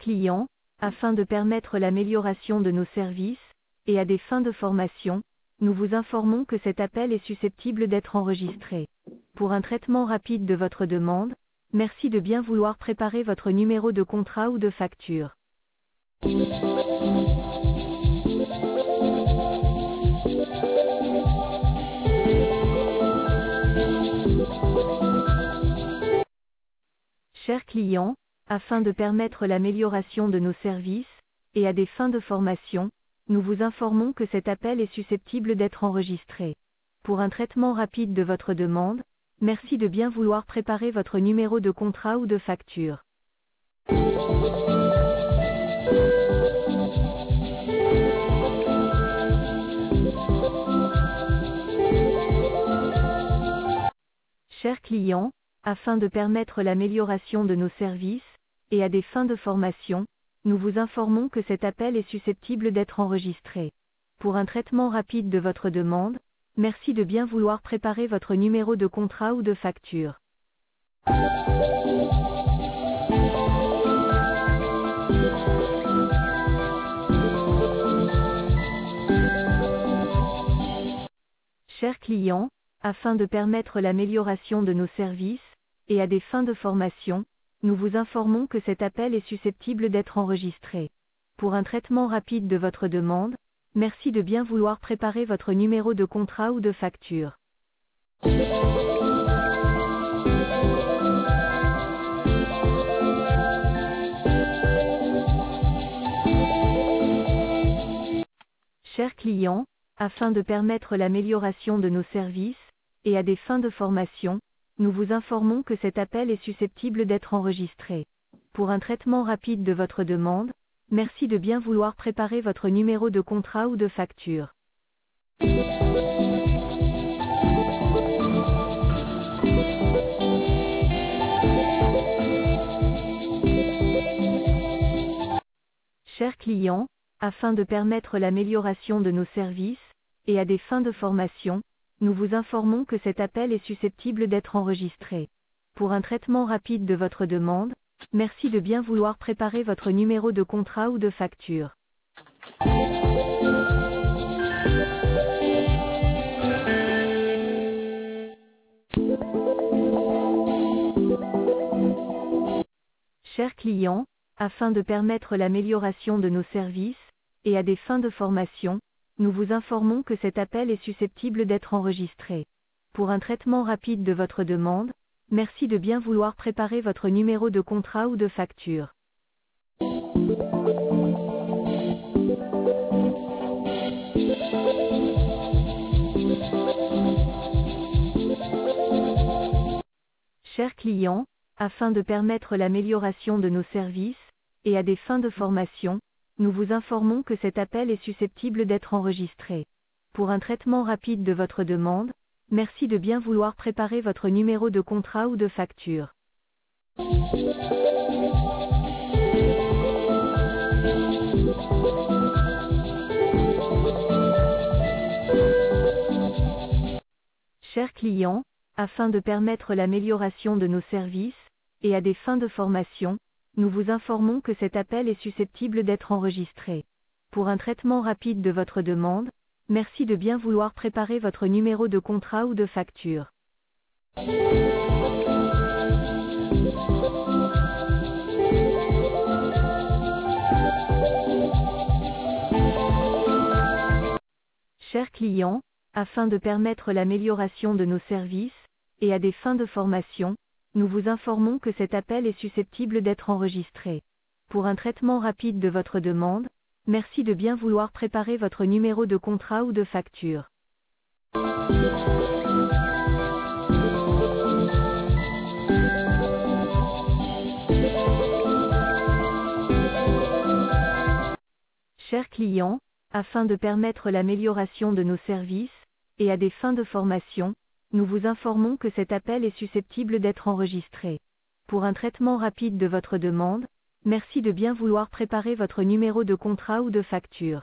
client, afin de permettre l'amélioration de nos services, et à des fins de formation, nous vous informons que cet appel est susceptible d'être enregistré. Pour un traitement rapide de votre demande, merci de bien vouloir préparer votre numéro de contrat ou de facture. Chers clients, afin de permettre l'amélioration de nos services, et à des fins de formation, nous vous informons que cet appel est susceptible d'être enregistré. Pour un traitement rapide de votre demande, merci de bien vouloir préparer votre numéro de contrat ou de facture. Chers clients, afin de permettre l'amélioration de nos services, et à des fins de formation, nous vous informons que cet appel est susceptible d'être enregistré. Pour un traitement rapide de votre demande, merci de bien vouloir préparer votre numéro de contrat ou de facture. Chers clients, afin de permettre l'amélioration de nos services, et à des fins de formation, nous vous informons que cet appel est susceptible d'être enregistré. Pour un traitement rapide de votre demande, merci de bien vouloir préparer votre numéro de contrat ou de facture. Chers clients, afin de permettre l'amélioration de nos services, et à des fins de formation, nous vous informons que cet appel est susceptible d'être enregistré. Pour un traitement rapide de votre demande, merci de bien vouloir préparer votre numéro de contrat ou de facture. Chers clients, afin de permettre l'amélioration de nos services, et à des fins de formation, nous vous informons que cet appel est susceptible d'être enregistré. Pour un traitement rapide de votre demande, merci de bien vouloir préparer votre numéro de contrat ou de facture. Chers clients, afin de permettre l'amélioration de nos services, et à des fins de formation, nous vous informons que cet appel est susceptible d'être enregistré. Pour un traitement rapide de votre demande, merci de bien vouloir préparer votre numéro de contrat ou de facture. Chers clients, afin de permettre l'amélioration de nos services, et à des fins de formation, nous vous informons que cet appel est susceptible d'être enregistré. Pour un traitement rapide de votre demande, merci de bien vouloir préparer votre numéro de contrat ou de facture. Chers clients, afin de permettre l'amélioration de nos services, et à des fins de formation, nous vous informons que cet appel est susceptible d'être enregistré. Pour un traitement rapide de votre demande, merci de bien vouloir préparer votre numéro de contrat ou de facture. Chers clients, afin de permettre l'amélioration de nos services, et à des fins de formation, nous vous informons que cet appel est susceptible d'être enregistré. Pour un traitement rapide de votre demande, merci de bien vouloir préparer votre numéro de contrat ou de facture. Chers clients, afin de permettre l'amélioration de nos services, et à des fins de formation, nous vous informons que cet appel est susceptible d'être enregistré. Pour un traitement rapide de votre demande, merci de bien vouloir préparer votre numéro de contrat ou de facture.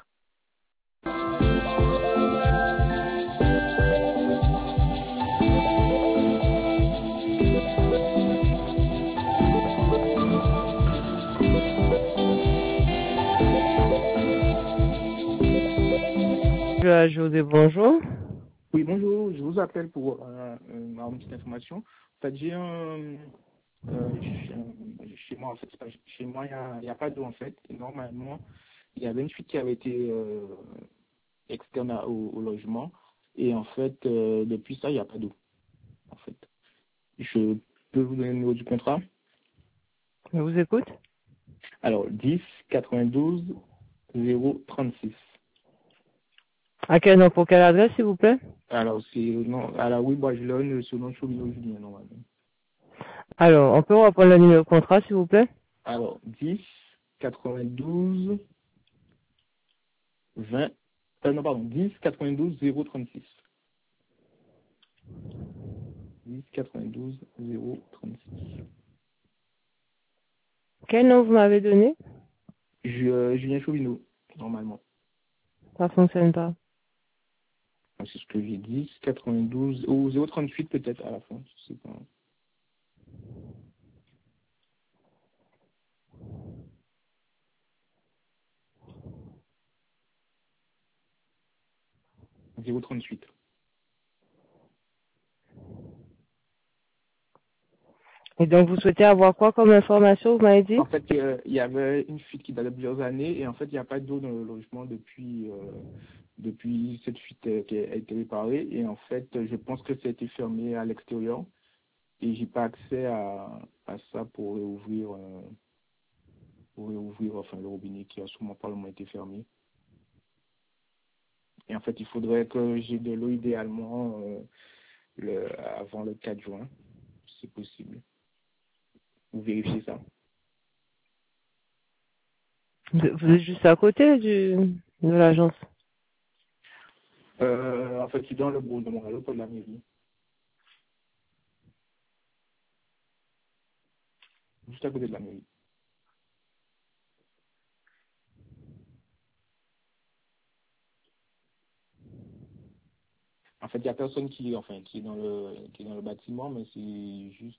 José, bonjour. Oui, bonjour, je vous appelle pour avoir une petite information. En fait, j'ai chez moi, en fait, chez moi, il y a pas d'eau, en fait. Et normalement, il y avait une fuite qui avait été externe au logement. Et en fait, depuis ça, il n'y a pas d'eau, en fait. Je peux vous donner le numéro du contrat. Je vous écoute. Alors, 10 92 036. Pour quelle adresse, s'il vous plaît? Alors, c'est non, à la rue Bois-Gelonne, sur le nom de Chauvignon Julien, normalement. Alors, on peut reprendre le numéro de contrat, s'il vous plaît? Alors, 10 92 20, non, pardon, 10 92 036. 10 92 036. Quel nom vous m'avez donné? Julien Chauvineau, normalement. Ça fonctionne pas. C'est ce que j'ai dit, 92, ou 038 peut-être à la fin, je sais pas. 038. Et donc, vous souhaitez avoir quoi comme information, vous m'avez dit? En fait, il y avait une fuite qui date de plusieurs années, et en fait, il n'y a pas d'eau dans le logement depuis cette fuite qui a été réparée, et en fait, je pense que ça a été fermé à l'extérieur, et j'ai pas accès à ça pour réouvrir enfin, le robinet qui a sûrement probablement été fermé. Et en fait, il faudrait que j'ai de l'eau idéalement avant le 4 juin, si c'est possible. Vous vérifiez ça. Vous êtes juste à côté de l'agence. En fait, je suis dans le bourg de Montréal, pas de la mairie. Juste à côté de la mairie. En fait, il n'y a personne qui est dans le bâtiment, mais c'est juste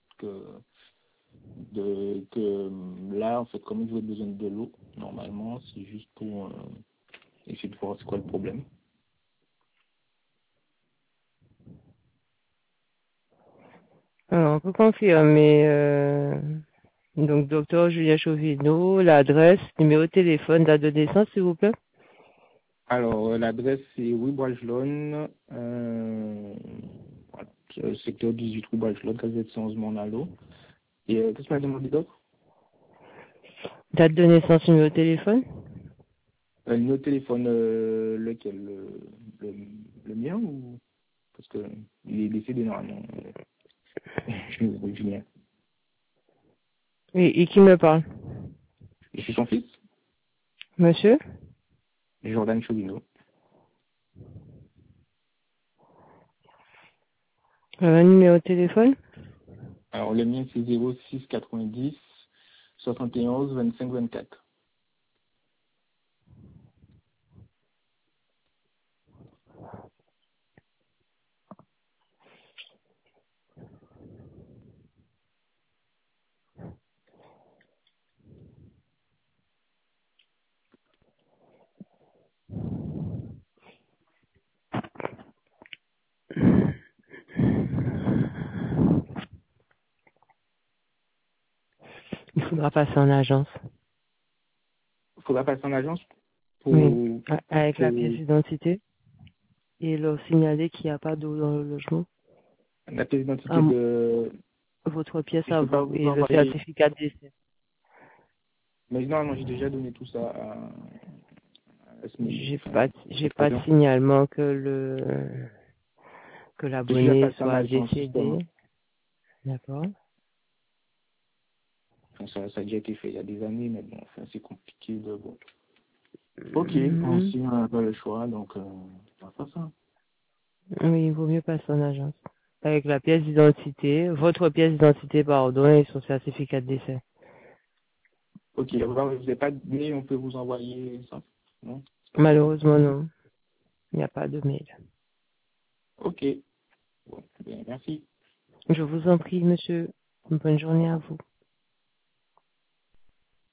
que là, en fait, comme j'aurais besoin de l'eau, normalement, c'est juste pour essayer de voir c'est quoi le problème. Alors, on peut confirmer, donc, docteur Julien Chauvineau, l'adresse, numéro de téléphone, date de naissance, s'il vous plaît? Alors, l'adresse, c'est rue Bois-Gelonne, voilà, secteur 18 rue Bois-Gelonne, 711 Monalo. Et qu'est-ce qu'on m'a demandé d'autre? Date de naissance, numéro de téléphone? Le numéro de téléphone, lequel? Le mien ou? Parce que il est décédé normalement. Julien. Et qui me parle? Et c'est son fils, Monsieur? Jordan Chauvino. Un numéro de téléphone? Alors, le mien, c'est 06 90 71 25 24. Il faudra passer en agence. Il faudra passer en agence Oui. pour, Avec la pièce pour d'identité. Et leur signaler qu'il n'y a pas d'eau dans le logement. la pièce À d'identité m- de... votre pièce Je à peux pas vous vous et le envoyer... certificat de décès. Mais non, j'ai déjà donné tout ça à ce milieu. Enfin, J'ai cette pas de occasion. signalement que C'est déjà l'abonné passé en soit agence, justement. décédé. D'accord. Enfin, ça a déjà été fait il y a des années, mais bon, enfin, c'est compliqué de... Bon. Ok, Mhm. si on n'a pas le choix, donc on va faire ça. Oui, il vaut mieux passer en agence. Avec la pièce d'identité, votre pièce d'identité, pardon, et son certificat de décès. Ok, vous n'avez pas de mail, on peut vous envoyer ça? Non, c'est pas possible. Malheureusement, non. Il n'y a pas de mail. Ok, bon, bien, merci. Je vous en prie, monsieur. Une bonne journée à vous.